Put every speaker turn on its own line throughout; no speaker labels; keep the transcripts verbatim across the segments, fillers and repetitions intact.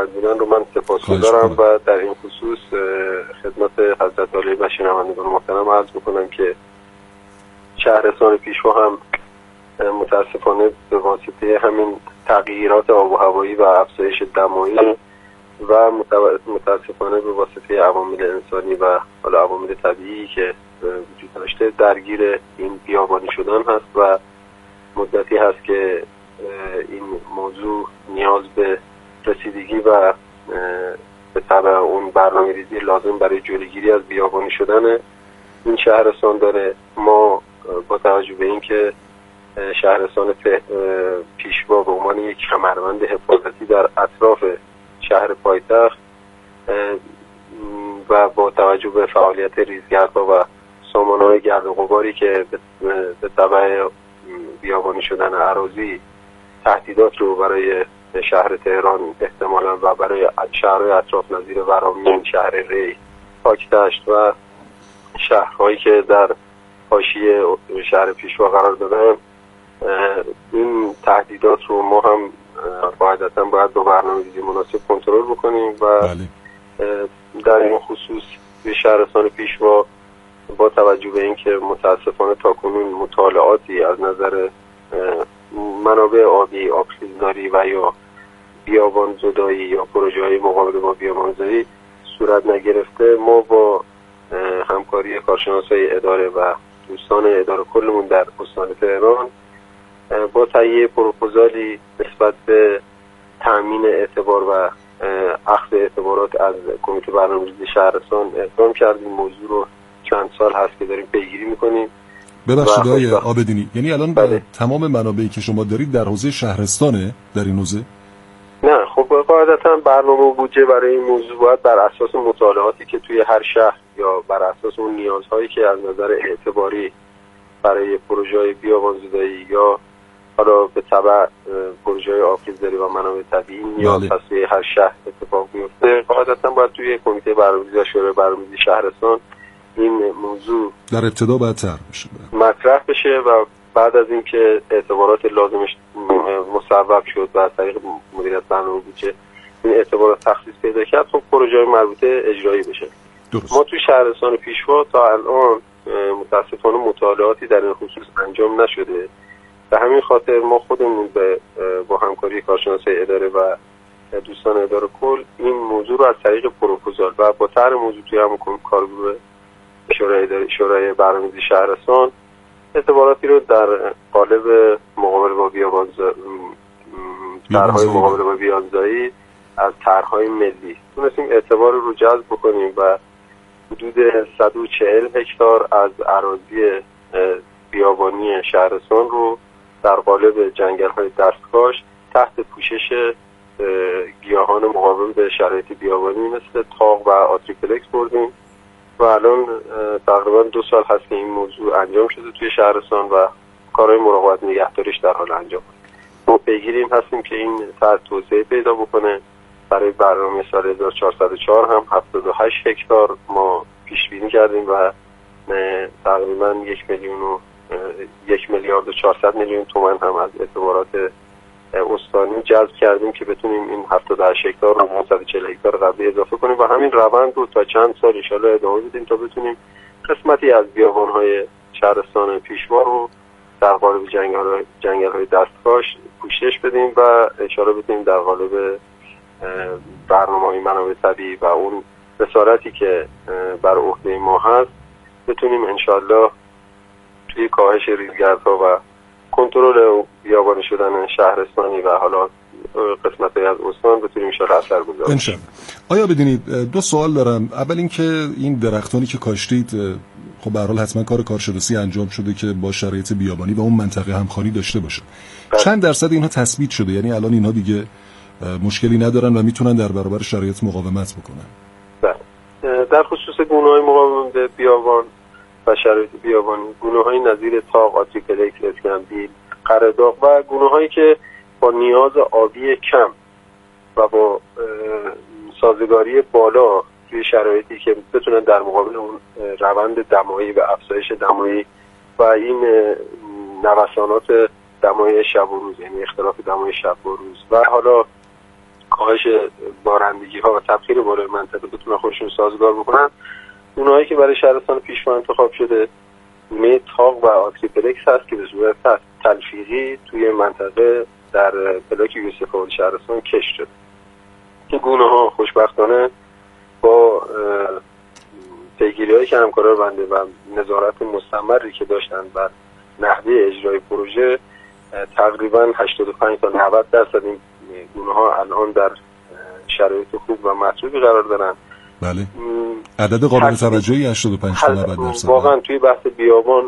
خواهد بودن رو من سپاسگزارم و در این خصوص خدمت حضرت عالی و شنوندگان محترم عرض میکنم که شهرستان پیشوا هم متاسفانه به واسطه همین تغییرات آب و هوایی و افزایش دمایی و متاسفانه به واسطه عوامل انسانی و حالا عوامل طبیعی که وجود داشته درگیر این بیابانی شدن هست و مدتی هست که این موضوع نیاز به رسیدگی و به تبع اون برنامه‌ریزی لازم برای جلوگیری از بیابانی شدن این شهرستان داره. ما با توجه به اینکه شهرستان پیشوا به عنوان یک کمربند حفاظتی در اطراف شهر پایتخت و با توجه به فعالیت ریزگردها و سامانه‌های گرد و غباری که به تبع بیابانی شدن اراضی تهدیدات رو برای شهر تهران احتمالاً و برای شهرهای اطراف نظیر ورامین، شهر ری، پاکدشت و شهرهایی که در حاشیه شهر پیشوا قرار دارن، این تهدیدات رو ما هم قاعدتاً باید با برنامه‌ریزی مناسب کنترل بکنیم و بله. در این خصوص به شهرستان پیشوا با توجه به اینکه متاسفانه تاکنون مطالعاتی از نظر منابع آبی، آبخیزداری و یا بیابان زدایی یا پروژه‌های مقابله با بیابان زدایی صورت نگرفته، ما با همکاری کارشناسای اداره و دوستان اداره کلمون در استان تهران با تهیه پروپوزالی نسبت به تأمین اعتبار و اخذ اعتبارات از کمیته برنامه‌ریزی شهرستان اقدام کردیم. موضوع رو چند سال هست که داریم پیگیری میکنیم.
ببخشید آقای عابدینی، یعنی الان بله. تمام منابعی که شما دارید در حوزه شهرستانه در این حوزه؟
نه، خب قاعدتاً برنامه و بودجه برای این موضوع باید بر اساس مطالعاتی که توی هر شهر یا بر اساس اون نیازهایی که از نظر اعتباری برای پروژه‌های بیابان زدایی یا حالا به تبع پروژه‌های آبخیزداری و منابع طبیعی نیاز هست توی هر شهر اتفاق میفته، قاعدتاً باید توی کمیته برنامه‌ریزی و شورای برنامه‌ریزی شهرستان این موضوع
در ابتدا باید طرح بشه
مطرح بشه و بعد از اینکه اعتبارات لازمش مصوب شد و از طریق مدیریت برنامه بودجه این اعتبارات تخصیص پیدا کرد، خب پروژه‌های مربوطه اجرایی بشه. درست. ما توی شهرستان پیشوا تا الان متاسفانه مطالعاتی در این خصوص انجام نشده. به همین خاطر ما خودمون به با همکاری کارشناسای اداره و دوستان اداره کل این موضوع رو از طریق پروپوزال و با طرح موضوع توی همون کارگروه شورای اداره شورای برنامه‌ریزی شهرستان اعتباراتی رو در قالب مقابله با بیابانزایی طرح‌های مقابله با بیابانزایی از طرح‌های ملی تونستیم اعتبار رو جذب بکنیم و حدود صد و چهل هکتار از اراضی بیابانی شهرستان رو در قالب جنگل‌های دستکاش تحت پوشش گیاهان مقاوم به شرایط بیابانی مثل تاق و آتریپلکس بردیم و الان تقریبا دو سال هست که این موضوع انجام شده توی شهرستان و کارهای مراقبت نگهداریش در حال انجام. ما پیگیریم هستیم که این طرح توسعه پیدا بکنه. برای برنامه سال هزار و چهارصد و چهار هم هفتاد و هشت هکتار ما پیش بینی کردیم و تقریبا یک میلیون و یک میلیارد و چهارصد میلیون تومان هم از اعتبارات استانی جذب کردیم که بتونیم این هفتاد و هشت هکتار رو صد و چهل هکتار قبلی اضافه کنیم و همین روند رو تا چند سال ان شاءالله ادامه بدیم تا بتونیم قسمتی از بیابان‌های شهرستان پیشوا رو در قالب جنگل‌های جنگل‌های دستکاش پوشش بدیم و ان شاءالله بتونیم در قالب برنامه‌های منابع طبیعی و اون رسالتی که بر عهده ما هست بتونیم ان شاءالله توی کاهش ریزگردها و کنترل بیابانی شدن شهرستانی و حالا قسمت‌های از استان بتونیم ان شاءالله اثر بذاریم.
ان شاءالله. آیا بدونید دو سوال دارم. اول اینکه این درختانی که کاشتید خب به هر حال حتما کار کارشناسی انجام شده که با شرایط بیابانی و اون منطقه همخوانی داشته باشه. بله. چند درصد اینها تثبیت شده؟ یعنی الان اینها دیگه مشکلی ندارن و میتونن در برابر شرایط مقاومت بکنن؟
بله. در خصوص گونه‌های مقاوم به بیابان و شرایط بیابانی، گونه‌های نظیر تاق، آتریپلکس، اسکندیل، قره‌داغ و گونه‌هایی که با نیاز آبی کم و با سازگاری بالا توی شرایطی که بتونن در مقابل اون روند دمایی و افزایش دمایی و این نوسانات دمای شب و روز، یعنی اختلاف دمای شب و روز و حالا کاهش بارندگی ها و تبخیر بالای منطقه بتونن خودشون سازگار بکنن، اونایی که برای شهرستان پیشوا انتخاب شده گونه تاق و آتریپلکس هست که به صورت تلفیقی توی منطقه در بلاک یوسف آباد شهرستان کشت شده. این گونه ها خوشبختانه با پیگیری هایی که همکاران بنده و نظارت مستمری که داشتن بر نحوه اجرای پروژه تقریبا هشتاد و پنج تا نود درصد این گونه ها الان در شرایط خوب و مطلوبی قرار دارن.
بله. عدد قابل توجهی هشتاد و پنج تا نود درصد.
واقعا توی بحث بیابان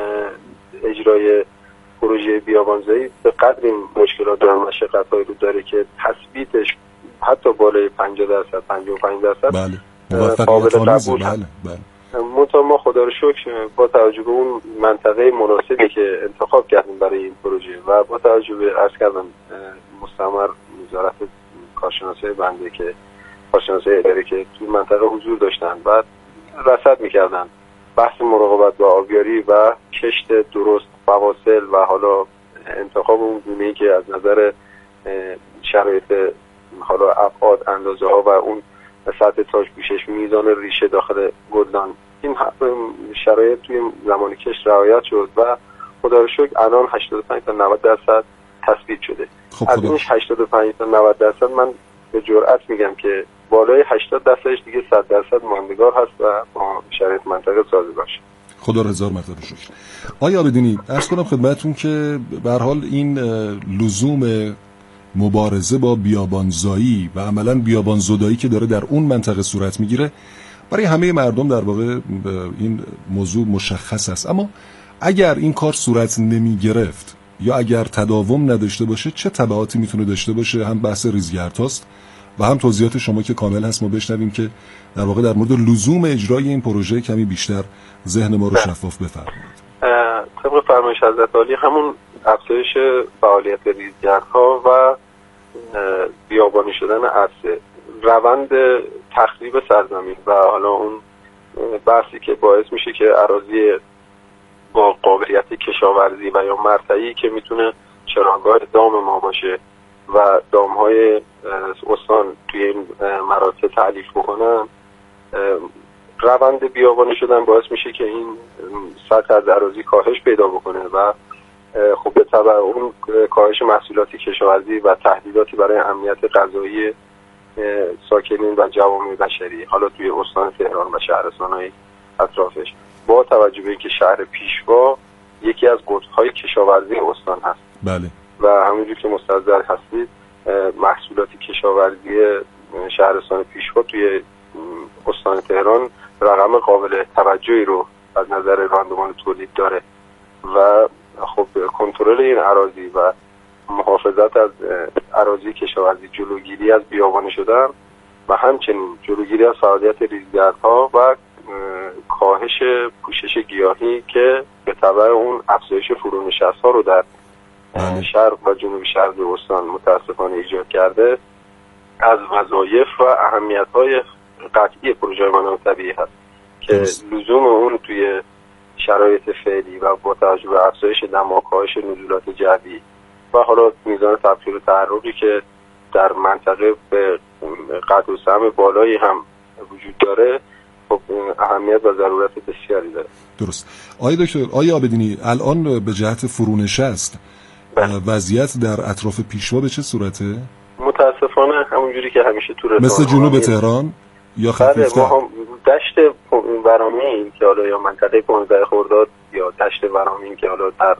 اجرای پروژه بیابانزایی به قدر این مشکلات و مشقت‌هایی رو داره که تثبیتش حتی بالای پنجاه درصد پنجاه و پنج درصد
بله. موفقیت آمیزه. بله بله.
منتها ما خدا رو شکر با توجه به اون منطقه مناسبی که انتخاب کردیم برای این پروژه و با توجه به عرض کردم مستمر وزارت کارشناسی بنده که کارشناسی اداره که توی منطقه حضور داشتن و رصد میکردن بحث مراقبت با آبیاری و کشت درست فواصل و حالا انتخاب اون گونه‌ای که از نظر شرایط حالا ابعاد اندازه ها و اون سطح تاج پوشش میزان ریشه داخل گلدان این شرایط توی زمان کشت رعایت شد و خدا رو شکر الان هشتاد و پنج تا نود درصد تثبیت شده.
خب
از این هشتاد و پنج تا نود درصد من به جرئت میگم که بالای هشتاد درصدش دیگه صد درصد ماندگار هست و با شرایط منطقه سازگار شد.
خدا رو هزار مرتبه شکر. آیا بدونید عرض کنم خدمتتون که به هر حال این لزوم مبارزه با بیابانزایی و عملاً بیابان زدایی که داره در اون منطقه صورت میگیره برای همه مردم در واقع این موضوع مشخص است، اما اگر این کار صورت نمی گرفت یا اگر تداوم نداشته باشه چه تبعاتی میتونه داشته باشه؟ هم بحث ریزگردهاست و هم توضیحات شما که کامل هست ما بشنویم که در واقع در مورد لزوم اجرای این پروژه کمی بیشتر ذهن ما رو شفاف بفرمایید.
طبق فرمایش حضرت عالی همون افزایش فعالیت ریزگردها و بیابانی شدن عرصه، روند تخریب سرزمین و حالا اون بحثی که باعث میشه که اراضی با قابلیت کشاورزی و یا مرتعی که میتونه چراگاه دام ما باشه و دامهای استان توی این مراتع تعلیف بکنن، روند بیابانی شدن باعث میشه که این سطح از اراضی کاهش پیدا بکنه و خب به تبع اون کاهش محصولات کشاورزی و تهدیداتی برای امنیت غذایی ساکنین و جوامع بشری حالا توی استان تهران و شهرستان‌های اطرافش، با توجه به اینکه شهر پیشوا یکی از قطب‌های کشاورزی استان هست.
بله.
و همونجور که مستحضر هستید محصولات کشاورزی شهرستان پیشوا توی استان تهران رقم قابل توجهی رو از نظر راندمان تولید داره و خب کنترل این اراضی و محافظت از اراضی کشاورزی، جلوگیری از بیابانی شدن و همچنین جلوگیری از فعالیت ریزگردها و کاهش پوشش گیاهی که به تبع اون افزایش فرونشست‌ها رو در شرق و جنوب شرق استان متاسفانه ایجاد کرده، از وظایف و اهمیت‌های قطعی پروژه منابع طبیعی هست که لزوم اون توی شرایط فعلی و با توجه به افزایش دما، کاهش نزولات جوی و حالا میزان تبخیر و تحرکی که در منطقه به قد و سهم بالایی هم وجود داره، خب اهمیت و ضرورت بسیاری داره.
درست. آیا دکتر، آیا آبدینی الان به جهت فرونشست وضعیت در اطراف پیشوا به چه صورته؟
متاسفانه همونجوری که همیشه تو رسانه‌ها
مثل جنوب تهران یا خفیفتر؟
بله، ما دشت ورامین که حالا یا منطقه پانزده خرداد یا دشت ورامین که حالا در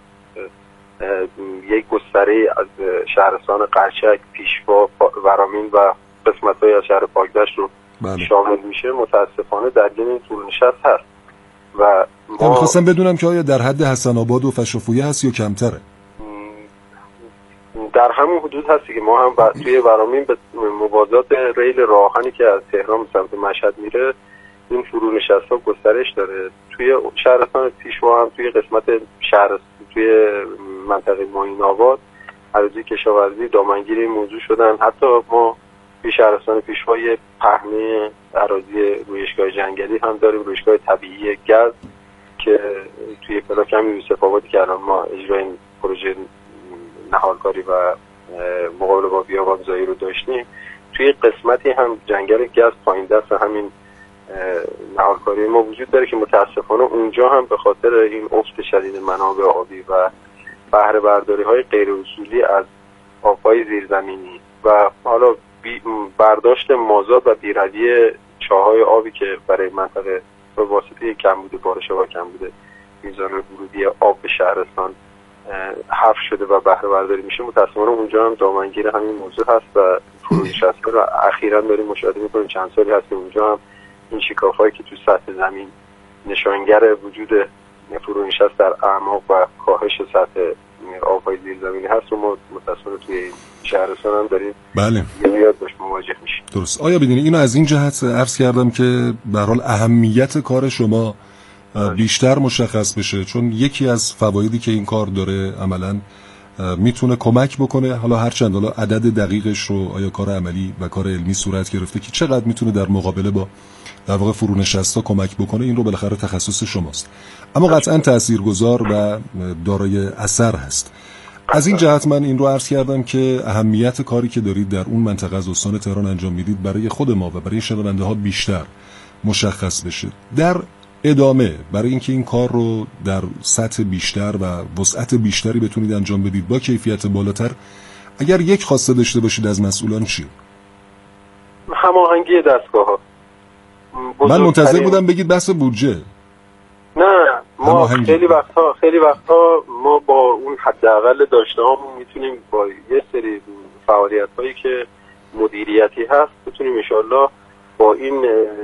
یک گستره از شهرستان قرچک، پیشوا، ورامین و قسمت‌های از شهر پاکدشت رو بله. شامل میشه، متاسفانه در این فرونشست هست و
ما می‌خواستم بدونم که آیا در حد حسن آباد و فشافویه هست یا کمتره؟
در همون حدود هستی که ما هم توی ورامین به موازات ریل راهنی که از تهران به سمت مشهد میره این فرونشست‌ها گسترش داره. توی شهرستان پیشوا هم توی قسمت شهر توی منطقه معین آباد اراضی کشاورزی دامنگیر این موضوع شدن. حتی ما توی شهرستان پیشوا یه پهنه اراضی رویشگاه جنگلی هم داریم، رویشگاه طبیعی گز که توی پلاک هم یوسف آبادی که الان ما اجرای این پروژه نهالکاری و مقابله با بیابانزایی رو داشتیم، توی قسمتی هم جنگل گز پایین دست همین نهالکاری ما وجود داره که متاسفانه اونجا هم به خاطر این افت شدید منابع آبی و بهره برداری های غیر اصولی از آبهای زیرزمینی و حالا برداشت مازاد و بیروی چاهای آبی که برای منطقه به واسطه کمبود بارش و کمبود میزان ورودی آب به شهرستان حفر شده و بهره برداری میشه، متاسفانه اونجا هم دامنگیر همین موضوع هست و فرونشسته رو اخیراً داریم مشاهده میکنیم. چند سالی هست که اونجا هم این شکاف‌هایی که تو سطح زمین نشانگر وجود فرونشست در اعماق و کاهش سطح آب‌های زیرزمینی هست و ما متأسفانه توی این شهرستان هم داریم
بله
زیاد باش مواجه میشیم.
درست. آیا بدونی اینو از این جهت عرض کردم که به هر حال اهمیت کار شما بیشتر مشخص بشه، چون یکی از فوایدی که این کار داره عملاً میتونه کمک بکنه، حالا هر چند حالا عدد دقیقش رو آیا کار عملی و کار علمی صورت گرفته که چقدر میتونه در مقابله با در واقع فرونشستا کمک بکنه، این رو بالاخره تخصص شماست، اما قطعا تاثیرگذار و دارای اثر هست. از این جهت من این رو عرض کردم که اهمیت کاری که دارید در اون منطقه از استان تهران انجام میدید برای خود ما و برای شنونده ها بیشتر مشخص بشه. در ادامه برای اینکه این کار رو در سطح بیشتر و وسعت بیشتری بتونید انجام بدید با کیفیت بالاتر، اگر یک خواسته داشته باشید از مسئولان چی؟
هماهنگی دستگاه‌ها.
من منتظر بودم بگید بحث بودجه.
نه، ما خیلی وقتا خیلی وقتا ما با اون حداقل داشته‌هامون میتونیم با یه سری فعالیت‌هایی که مدیریتی هست بتونیم ان شاءالله با این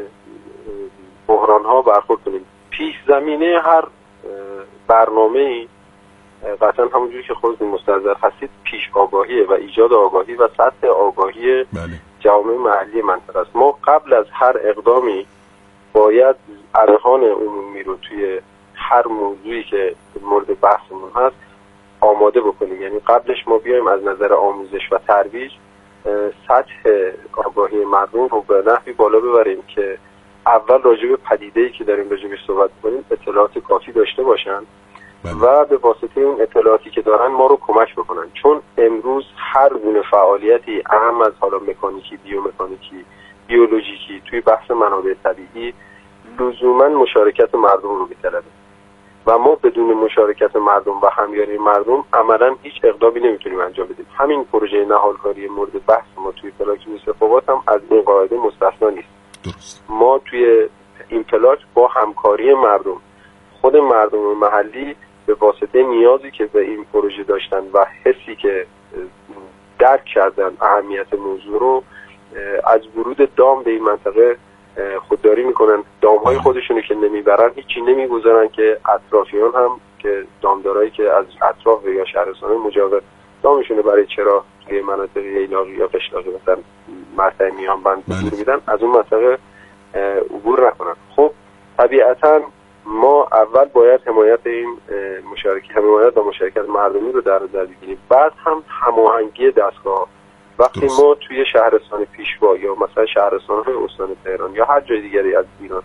بحران‌ها برخورد کنیم. پیش زمینه هر برنامه‌ای قطعا همونجوری که خودتون مستحضر هستید پیش آگاهیه و ایجاد آگاهی و سطح آگاهی
بله.
جوامع محلی منطقه است. ما قبل از هر اقدامی باید اذهان عمومی رو توی هر موضوعی که مورد بحثمون هست آماده بکنیم، یعنی قبلش ما بیایم از نظر آموزش و ترویج سطح آگاهی مردم رو به نحوی بالا ببریم که اول راجع به پدیده‌ای که داریم راجعش صحبت کنیم اطلاعات کافی داشته باشن بله. و به واسطه اون اطلاعاتی که دارن ما رو کمک بکنن، چون امروز هر گونه فعالیتی اهم از حالا مکانیکی، بیومکانیکی، بیولوژیکی توی بحث منابع طبیعی لزوما مشارکت مردم رو می‌طلبه و ما بدون مشارکت مردم و همیاری مردم عملاً هیچ اقدامی نمیتونیم انجام بدیم. همین پروژه نهالکاری مورد بحث ما توی پلاک یوسف‌آباد هم از این قاعده مستثنا نیست.
درست.
ما توی این پلاک با همکاری مردم، خود مردم محلی به واسطه نیازی که به این پروژه داشتن و حسی که درک کردن اهمیت موضوع رو، از ورود دام به این منطقه خودداری میکنن. دامهای خودشونو که نمیبرن هیچی نمیگذارن که اطرافیان هم که دامدارایی که از اطراف یا شهرستان مجاور دامشونو برای چرا توی مناطق ییلاقی یا قشلاقی مثلا مرتع میان بند عبور میدن از اون منطقه عبور نکنن. خب طبیعتا ما اول باید حمایت این مشارکت حمایت و مشارکت مردمی رو در نظر بگیریم، بعد هم هماهنگی دستگاه. وقتی درست. ما توی شهرستان پیشوا یا مثلا شهرستان‌های استان تهران یا هر جای دیگری از ایران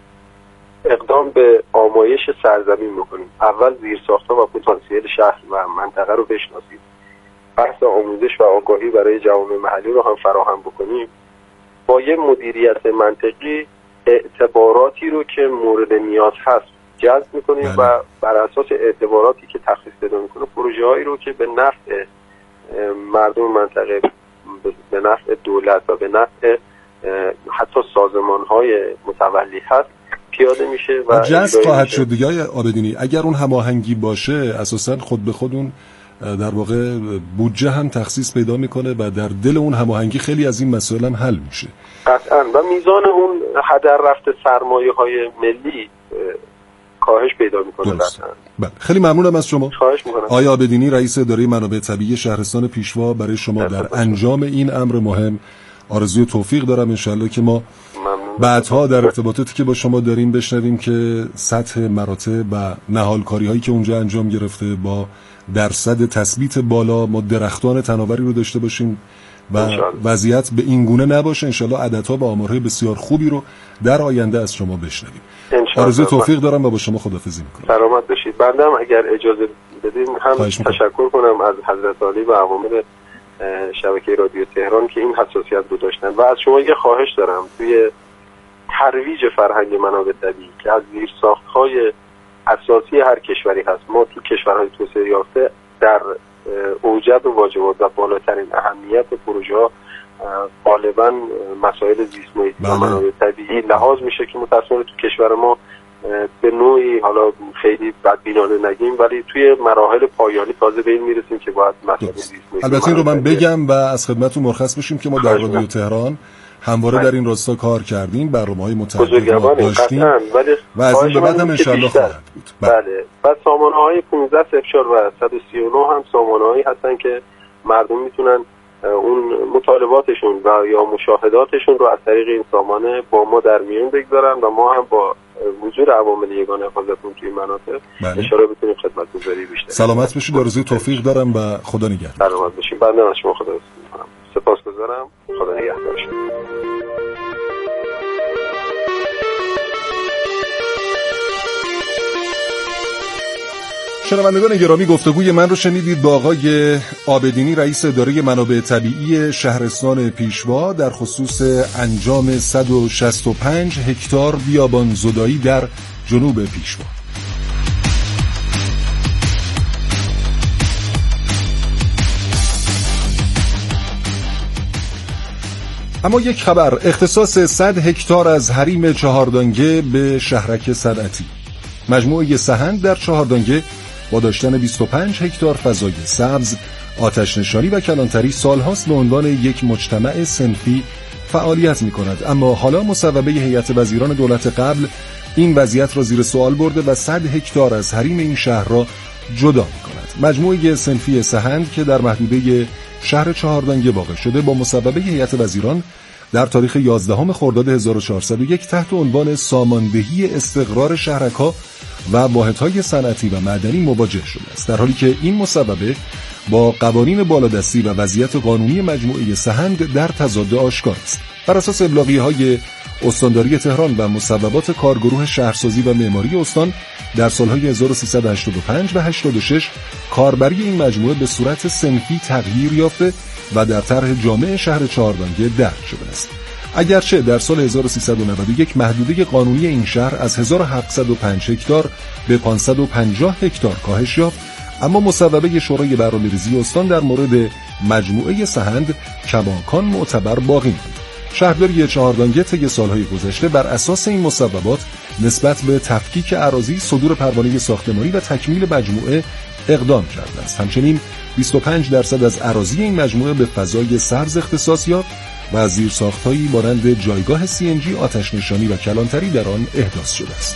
اقدام به آمایش سرزمین بکنیم، اول زیرساخت‌ها و پتانسیل شهر و منطقه رو بشناسیم، بحث آموزش و آگاهی برای جوامع محلی رو هم فراهم بکنیم، با یه مدیریت منطقی اعتباراتی رو که مورد نیاز هست جذب می‌کنیم و بر اساس اعتباراتی که تخصیص پیدا می‌کنه پروژه‌هایی رو که به نفع مردم منطقه، به نفع دولت و به نفع حتی سازمان‌های متولی هست پیاده میشه و
جذب خواهد شد دیگه. آقای عابدینی اگر اون هماهنگی باشه اساساً خود به خود اون در واقع بودجه هم تخصیص پیدا میکنه و در دل اون هماهنگی خیلی از این مسائل هم حل میشه
قطعاً و میزان اون هدر رفت سرمایه‌های ملی کاهش پیدا میکنه.
بله خیلی ممنونم از شما.
خواهش میکنم.
آقای عابدینی رئیس اداره منابع طبیعی شهرستان پیشوا، برای شما در انجام این امر مهم آرزوی توفیق دارم. انشالله که ما بعدها در ارتباطاتی که با شما داریم بشنویم که سطح مراتب و نهالکاری هایی که اونجا انجام گرفته با درصد تثبیت بالا ما درختان تناوری رو داشته باشیم و وضعیت به این گونه نباشه. انشالله عددها و آمارهای بسیار خوبی رو در آینده از شما بشنویم. آرزوی توفیق دارم و با شما خداحافظی میکنم.
سلامت باشید. بنده هم اگر اجازه بدین هم تشکر کنم از حضرت عالی و عوامل شبکه رادیو تهران که این حساسیت رو داشتن. و از شما یه خواهش دارم توی ترویج فرهنگ منابع طبیعی که از زیرساخت‌های اساسی هر کشوری هست، ما تو کشورهای توسعه یافته در اوجب واجبات و بالاترین اهمیت پروژه‌ها غالباً مسائل زیست محیطی و منابع طبیعی لحاظ میشه که متأسفانه تو کشور ما به نوعی، حالا خیلی بدبینانه نگیم، ولی توی مراحل پایانی تازه به این میرسیم که باید مسائل زیست محیطی.
البته این رو من بگم و از خدمتتون مرخص بشیم که ما در رادیو تهران همواره در این راستا کار کردیم، برنامه‌های متعددی داشتیم و از این به بعد هم انشالله خواهد بود.
بله. و سامانه‌های پانزده صفر چهار و صد و سی و نه هم سامانه‌هایی هستن که مردم میتونن اون مطالباتشون و یا مشاهداتشون رو از طریق این سامانه با ما در میون بگذارن و ما هم با وجود عوامل یگانه حفاظتون توی مناطق اشاره بتونیم خدمت‌گزاری بیشتر.
سلامت باشید، آرزوی توفیق دارم و خدا نگهدار.
سلامت باشید. بنده از شما خدا می‌کنم. سپاسگزارم. خدا نگهدار شما.
شنوندگان گرامی، گفتگوی من رو شنیدید با آقای عابدینی، رئیس اداره منابع طبیعی شهرستان پیشوا در خصوص انجام صد و شصت و پنج هکتار بیابان زدایی در جنوب پیشوا. اما یک خبر، اختصاص صد هکتار از حریم چهاردانگه به شهرک صنعتی. مجموعه سهند در چهاردانگه با داشتن بیست و پنج هکتار فضای سبز، آتش نشانی و کلانتری سالهاست به عنوان یک مجتمع صنفی فعالیت می‌کند، اما حالا مصوبه هیئت وزیران دولت قبل این وضعیت را زیر سوال برده و صد هکتار از حریم این شهر را جدا می‌کند. مجموعه صنفی سهند که در محدوده شهر چهاردانگه واقع شده با مصوبه هیئت وزیران در تاریخ یازدهم خرداد هزار و چهارصد و یک تحت عنوان ساماندهی استقرار شهرک‌ها و واحدهای صنعتی و معدنی مواجه شده است، در حالی که این مصوبه با قوانین بالادستی و وضعیت قانونی مجموعه سهند در تضاد آشکار است. بر اساس ابلاغیه‌های استانداری تهران و مصوبات کارگروه شهرسازی و معماری استان در سالهای هزار و سیصد و هشتاد و پنج و هشتاد و شش کاربری این مجموعه به صورت صنفی تغییر یافته و در طرح جامع شهر چهاردانگه درج شده است. اگرچه در سال هزار و سیصد و نود و یک محدوده قانونی این شهر از هزار و هفتصد و پنج هکتار به پانصد و پنجاه هکتار کاهش یافت، اما مصوبه شورای برنامه‌ریزی استان در مورد مجموعه سهند کماکان معتبر باقی ماند. شهرداری چهاردانگه طی سالهای گذشته بر اساس این مصوبات نسبت به تفکیک اراضی، صدور پروانه ساختمانی و تکمیل مجموعه اقدام کرده است. همچنین بیست و پنج درصد از اراضی این مجموعه به فضای سبز اختصاص یافت و از زیرساخت‌هایی مانند جایگاه سی ان جی، آتش نشانی و کلانتری در آن احداث شده است.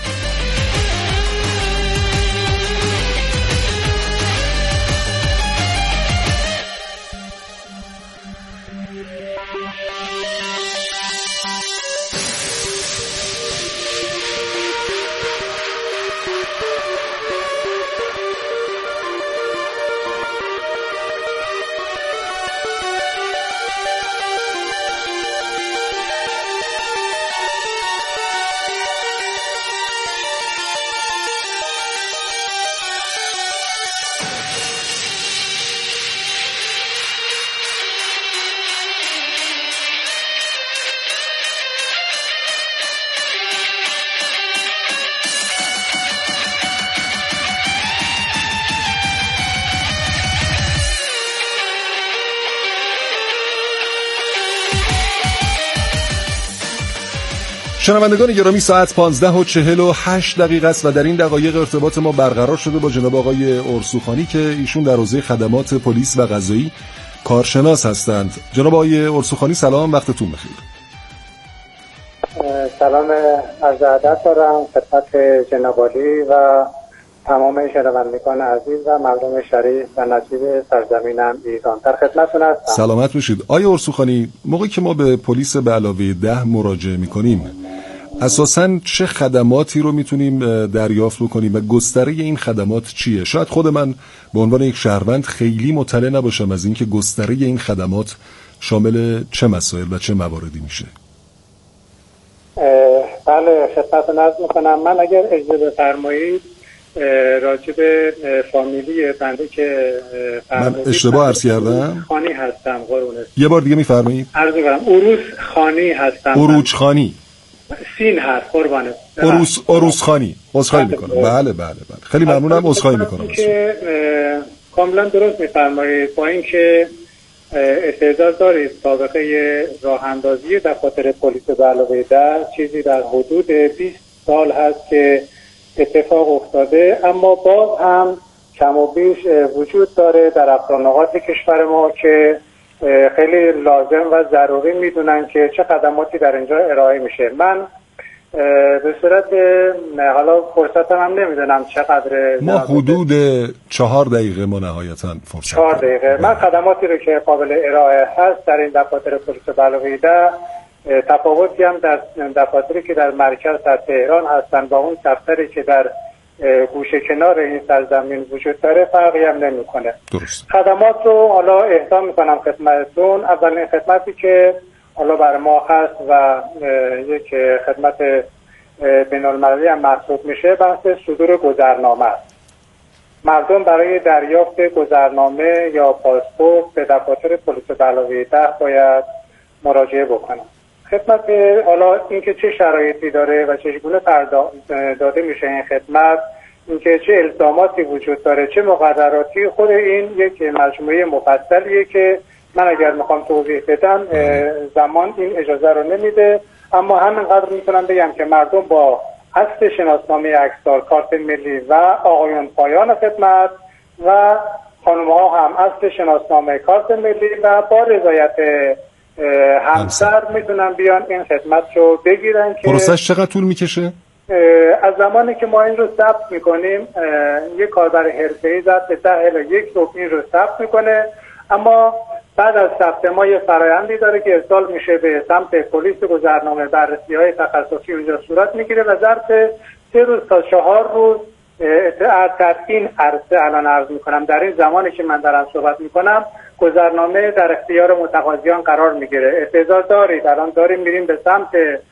شنوندگان گرامی، ساعت پانزده و چهل و هشت دقیقه است و در این دقایق ارتباط ما برقرار شده با جناب آقای ارسوخانی که ایشون در حوزه خدمات پلیس و قضایی کارشناس هستند. جناب آقای ارسوخانی سلام، وقتتون بخیر.
سلام عرض ادب دارم خدمت جناب عالی و تمام شنوندگان عزیز و مردم شریف و نجیب سرزمینم ایران. در خدمتتون هستم.
سلامت باشید. آقای ارسوخانی، موقعی که ما به پلیس به علاوه ده مراجعه می‌کنیم اساساً چه خدماتی رو میتونیم دریافت بکنیم و گستره این خدمات چیه؟ شاید خود من به عنوان یک شهروند خیلی مطلع نباشم از اینکه گستره این خدمات شامل چه مسائل و چه مواردی میشه.
بله خدمتتون عرض میکنم. من اگر اجازه بفرمایید راجب فامیلی بنده که
من اشتباه عرض کردم.
خانی هستم قربونت.
یه بار دیگه میفرمایید؟
عرض می‌کنم اروس خانی هستم.
اروج خانی.
سین هست قربانت.
اروس اروس خانی. عذرخواهی می‌کنم. بله بله بله. خیلی ممنونم، عذرخواهی می‌کنم.
که کاملا درست می‌فرمایید. با اینکه استعداد دارید سابقه راه اندازی دفاتر پلیس به علاوه در چیزی در حدود بیست سال هست که اتفاق افتاده، اما باز هم کم و بیش وجود داره در اقصانقاط کشور ما که خیلی لازم و ضروری میدونن که چه خدماتی در اینجا ارائه میشه. من به صورت حالا فرصتم هم نمیدونم چقدر،
ما حدود چهار دقیقه ما نهایتا فرصت
چهار دقیقه من خدماتی رو که قابل ارائه هست در این دفاتر پلیس بلوی ده، تفاوتی هم در دفاتری که در مرکز در تهران هستن با اون دفتری که در گوشه کنار این سرزمین وجود داره فرقی هم نمیکنه.
درست.
خدمات رو حالا اهدا میکنم خدمتتون. اولین خدمتی که حالا برای ما هست و یک خدمت بین‌المللی هم محسوب میشه بحث صدور گذرنامه است. مردم برای دریافت گذرنامه یا پاسپورت به دفاتر پلیس بلوی ده باید مراجعه بکنن. خدمت حالا اینکه چه شرایطی داره و چگونه داده میشه این خدمت، اینکه چه الزاماتی وجود داره، چه مقرراتی، خود این یک مجموعه مفصلیه که من اگر میخوام توضیح بدم زمان این اجازه رو نمیده، اما همینقدر میتونم بگم که مردم با اصل شناسنامه عکسدار کارت ملی و آقایون پایان خدمت و خانم‌ها هم اصل شناسنامه کارت ملی و با رضایت همسر میتونن بیان این خدمت رو بگیرن. که
پروسش چقدر طول میکشه؟
از زمانی که ما این رو ثبت میکنیم یک کاربر حرفه‌ای ظرف ده الی یک صبح این رو ثبت میکنه، اما بعد از ثبت ما یه فرآیندی داره که ارسال میشه به سمت پلیس گذرنامه، بررسی‌های تخصصی اونجا صورت میگیره و ظرف سه روز تا چهار روز در این عرصه الان عرض میکنم در این زمانی که من دارم صحبت میکنم گذرنامه در اختیار متقاضیان قرار میگیره. انتظار دارید الان داریم میریم به سمت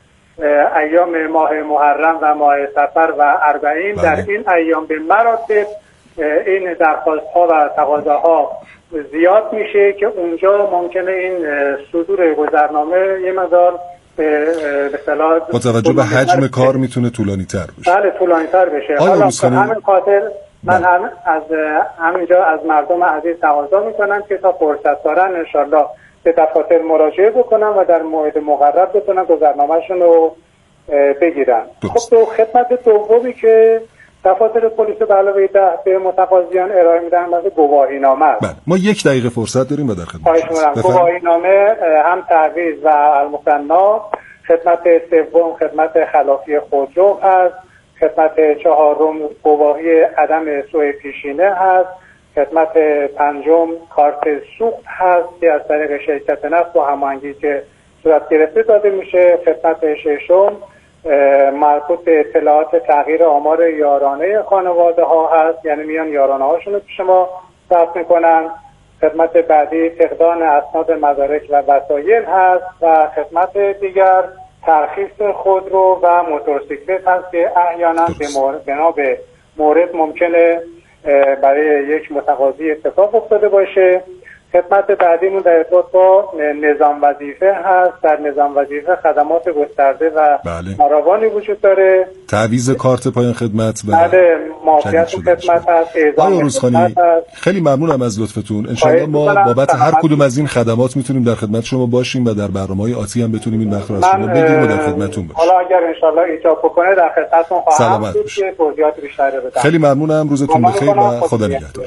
ایام ماه محرم و ماه صفر و اربعین. در این ایام به مراتب این درخواست ها و تقاضاها زیاد میشه که اونجا ممکنه این صدور گذرنامه یه مقدار به اصطلاح
با توجه به حجم کار میتونه طولانی تر بشه.
بله طولانی تر بشه.
حالا
همین خاطر من هم از همینجا از مردم عزیز تقاضا میکنم که تا فرصت دارن انشالله به دفاتر مراجعه بکنن و در موعد مقرر بتونن گذرنامه‌شون رو بگیرن. خب تو خدمت دومی که دفاتر پلیس به علاوه ده به متقاضیان ارائه میدن مثل گواهینامه است.
بله ما یک دقیقه فرصت داریم و در خدمت
هستیم. گواهینامه هم تعویض و المثنا، خدمت سوم خدمت خلافی خودرو هست، خدمت چهارم گواهی عدم سوء پیشینه هست، خدمت پنجم کارت سوخت هست که از طریق شرکت نفت با هماهنگی که صورت گرفته داده میشه، خدمت ششم مربوط به اطلاعات تغییر آمار یارانه خانواده ها هست، یعنی میان یارانه هاشون رو پیش ما ثبت میکنن، خدمت بعدی فقدان اسناد مدارک و وسایل هست و خدمت دیگر ترخیص خودرو و موتورسیکلت هست که احیانا به مورد بنا به مورد ممکنه برای یک متقاضی اتفاق افتاده باشه. خدمت بعدیمون در ارتباط با نظام وظیفه هست. در نظام وظیفه خدمات گسترده و فراوانی وجود داره.
تعویض کارت پایان خدمت و
بله معافیت خدمت هست.
آقای روزخانی خیلی ممنونم از لطفتون. انشاءالله ما بابت هر کدوم از این خدمات میتونیم در خدمت شما باشیم و در برنامه‌های آتی هم بتونیم این مخاطر از شما بگیریم و در خدمتتون باشیم.
حالا اگر انشاءالله ایجاب بکنه در خدمتتون خواهم بود که توضیحات بیشتری بدم.
خیلی ممنونم. روزتون بخیر و خدا نگهدار.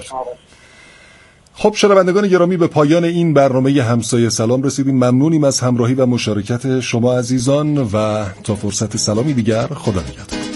خب شنوندگان گرامی به پایان این برنامه همسایه سلام رسیدیم. ممنونیم از همراهی و مشارکت شما عزیزان و تا فرصت سلامی دیگر خدا نگهدار.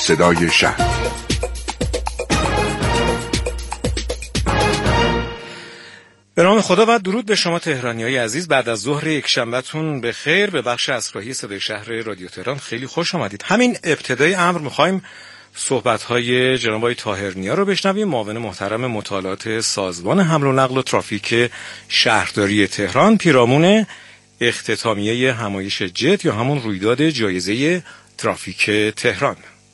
صدای شهر.
به نام خدا و درود به شما تهرانیای عزیز. بعد از ظهر یک شنبهتون به خیر. به بخش اسرایی صدای شهر رادیو تهران خیلی خوش آمدید. همین ابتدای امر می‌خوایم صحبت‌های جناب آقای طاهرنیا رو بشنویم، معاون محترم مطالعات سازمان حمل و نقل و ترافیک شهرداری تهران، پیرامون اختتامیه همایش جت یا همون رویداد جایزه ترافیک تهران.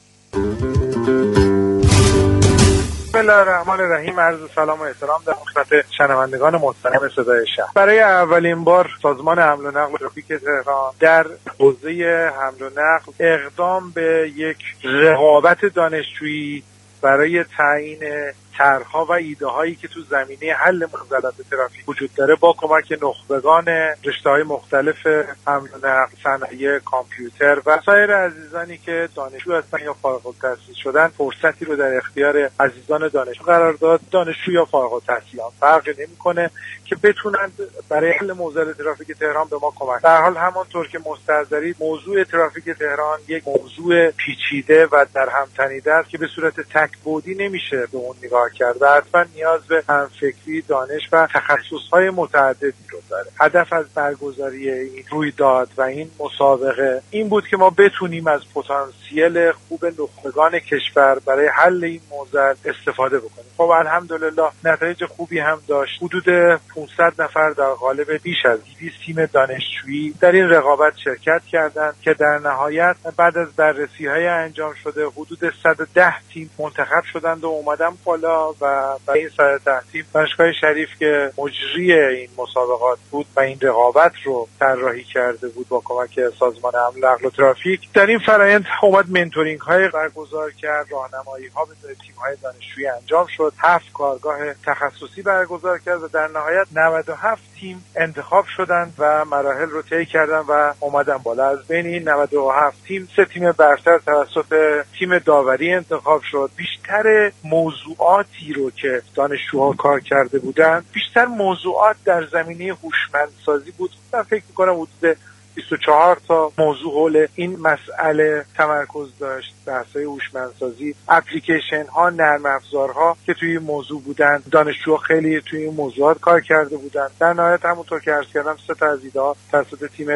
بسم الله الرحمن الرحیم. عرض سلام و احترام در خدمت شنوندگان محترم صدای شهر. برای اولین بار سازمان حمل و نقل و ترافیک تهران در حوزه حمل و نقل اقدام به یک رقابت دانشجویی برای تعیین طرح‌ها و ایده‌هایی که تو زمینه حل معضلات ترافیک وجود داره با کمک نخبگان رشته‌های مختلف حمل و نقل، صنایع، کامپیوتر و سایر عزیزانی که دانشجو هستن یا فارغ التحصیل شدن فرصتی رو در اختیار عزیزان دانشجو قرار داد. دانشجو یا فارغ التحصیلان فرقی نمی‌کنه که بتونن برای حل معضلات ترافیک تهران به ما کمک. در حال همانطور که مستحضرید موضوع ترافیک تهران یک موضوع پیچیده و در هم تنیده است که به صورت تک‌بعدی نمیشه به اون نگاه کرد و حتما نیاز به همفکری، دانش و تخصص‌های متعددی رو داره. هدف از برگزاری این رویداد و این مسابقه این بود که ما بتونیم از پتانسیل خوب نخبگان کشور برای حل این معضل استفاده بکنیم. خب الحمدلله نتایج خوبی هم داشت. حدود پانصد نفر در قالب بیش از دویست تیم دانشجویی در این رقابت شرکت کردند که در نهایت بعد از بررسی‌های انجام شده حدود صد و ده تیم منتخب شدند و اومدن بالا و برای این صد و ده تیم دانشگاه شریف که مجری این مسابقات بود و این رقابت رو طراحی کرده بود با کمک سازمان حمل و نقل و ترافیک در این فرآیند اومد منتورینگ های برگزار کرد، راهنمایی ها به تیم های دانشجویی انجام شد، هفت کارگاه تخصصی برگزار کرد و در نهایت نود و هفت تیم انتخاب شدند و مراحل رو طی کردند و اومدن بالا. از بین این نود و هفت تیم سه تیم برتر توسط تیم داوری انتخاب شد. بیشتر موضوعاتی رو که دانشجوها کار کرده بودن بیشتر موضوعات در زمینه هوشمندسازی بود. من فکر می‌کنم حدود بیست و چهار تا موضوع حول این مسئله تمرکز داشت. بحث‌های هوشمندسازی، اپلیکیشن ها، نرم افزارها که توی این موضوع بودن. دانشجوها خیلی توی این موضوعات کار کرده بودن. در نهایت همونطور که عرض کردم سه تا از ایده‌ها توسط تیم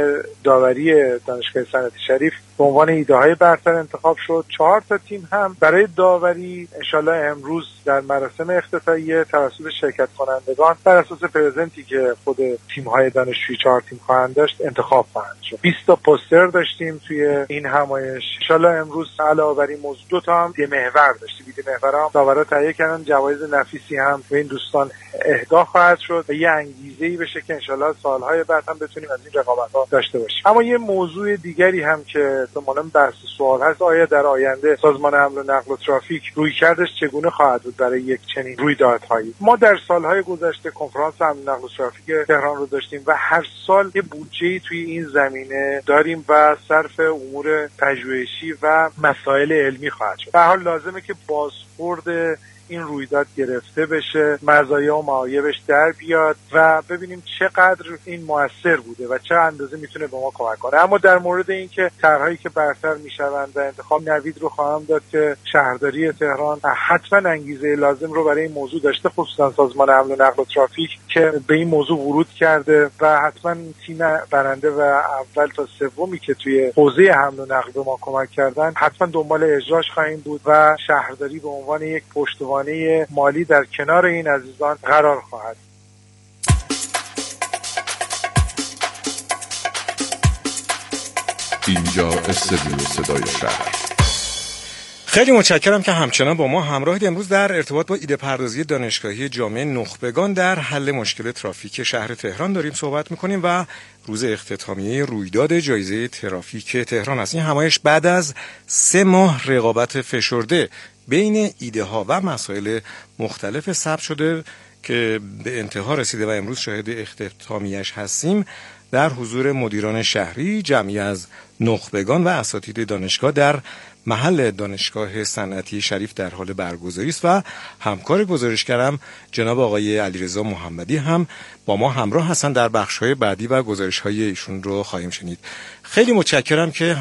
داوری دانشگاه صنعتی شریف به عنوان ایده‌های برتر انتخاب شد. چهار تا تیم هم برای داوری انشالله امروز در مراسم افتتاحیه توسط شرکت کنندگان بر اساس پرزنتی که خود تیم‌های دانشجویی چهار تیم خواهند داشت انتخاب خواهند شد. بیست تا پوستر داشتیم توی این همایش. انشالله امروز علاوه بر این موضوع دو تا هم دی محور داشتیم. دی محور هم داورا تهیه کردن، جوایز نفیسی هم به این دوستان اهدا خواهد شد و یه انگیزه‌ای بشه که انشالله سال‌های بعد هم بتونیم از این رقابت‌ها داشته باشیم. اما یه موضوع دیگری هم که احتمالاً بحث سوال هست، آیا در آینده سازمان حمل و نقل و ترافیک رویکردش چگونه خواهد بود برای یک چنین رویدادهایی؟ ما در سال‌های گذشته کنفرانس حمل و نقل و ترافیک تهران رو داشتیم و هر سال یه بودجه‌ای توی این زمینه داریم و صرف امور پژوهشی و مسائل علمی خواهد شد. به هر حال لازمه که بازخورد این رویداد گرفته بشه، مزایا و معایبش در بیاد و ببینیم چقدر این موثر بوده و چه اندازه میتونه به ما کمک کنه. اما در مورد اینکه طرحهایی که برتر میشوند و انتخاب نوید رو خواهم داد که شهرداری تهران حتما انگیزه لازم رو برای این موضوع داشته، خصوصا سازمان حمل و نقل و ترافیک که به این موضوع ورود کرده و حتما تیم برنده و اول تا سومی که توی حوزه حمل و نقل به ما کمک کردن حتما دنبال اجراش خواهیم بود و شهرداری به عنوان یک پشتوانه مالی در کنار این عزیزان قرار خواهد.
اینجا استودیو صدای شهر.
خیلی متشکرم که همچنان با ما همراهید. امروز در ارتباط با ایده پردازی دانشگاهی جامعه نخبگان در حل مشکل ترافیک شهر تهران داریم صحبت میکنیم و روز اختتامیه رویداد جایزه ترافیک تهران است. این همایش بعد از سه ماه رقابت فشرده بین ایده ها و مسائل مختلف ثبت شده که به انتها رسیده و امروز شاهد اختتامیش هستیم در حضور مدیران شهری، جمعی از نخبگان و اساتید دانشگاه در محل دانشگاه صنعتی شریف در حال برگزاری است و همکار گزارشگرم جناب آقای علیرضا محمدی هم با ما همراه هستند. در بخش‌های بعدی و گزارش‌های ایشون رو خواهیم شنید. خیلی متشکرم که